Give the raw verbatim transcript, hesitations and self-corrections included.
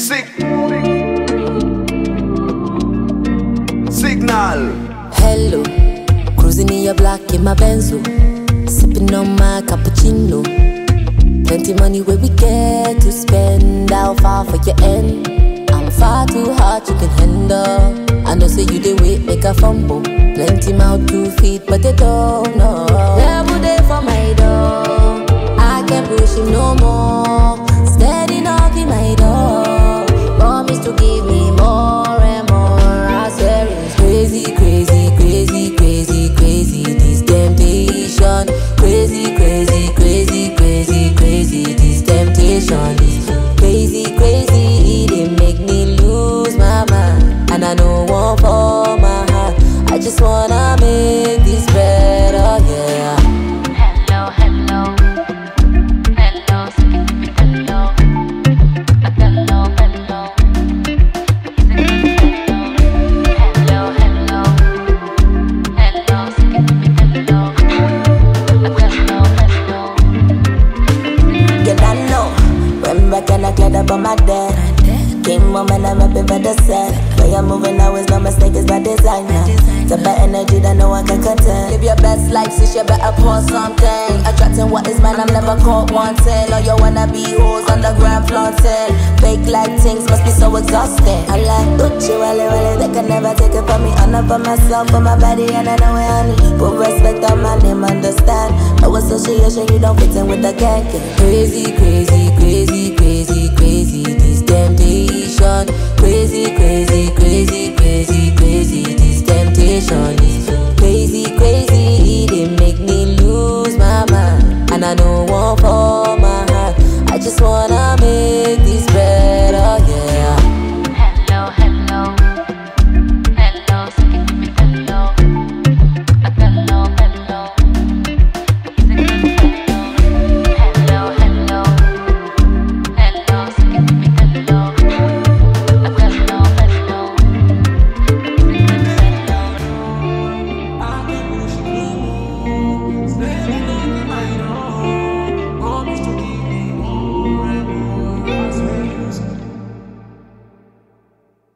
Sick. Signal. Hello, cruising in your black in my Benzo, sipping on my cappuccino. Plenty money where we get to spend. How far for your end? I'm far too hard you can handle. I know say you dey wait make a fumble. Plenty mouth to feed but they don't know. Every day for my door, I can't push it no more. Steady knocking my door, promise to give me more and more. I swear it's crazy, crazy, crazy, crazy, crazy. This temptation, crazy, crazy, crazy, crazy, crazy. This temptation is crazy, crazy. They make me lose my mind, and I don't want for my heart. I just wanna make this better, yeah. Hello, hello, hello, skin me hello, hello, hello, hello, hello, hello, skin me hello, hello, hello. You don't know when back and I cleared up on my dad. Came home and I'm up in the set. Way I'm moving now is no mistake, it's by design now. It's about energy that no one can contend. Live your best life, sis, you better pour something. Attracting what is mine, I'm never caught wanting. All you wanna be hoes on the ground flaunting. Fake like things must be so exhausting. I like Gucci, Wally, Wally, they can never take it from me. Honor for myself, for my body, and I know it, honey. Put respect on my name, understand. No association, you don't fit in with the gang. Crazy, crazy, crazy, crazy, crazy. This temptation, crazy, crazy, crazy, crazy, crazy. This temptation is crazy, crazy. They make me lose my mind, and I don't want for my heart. I just wanna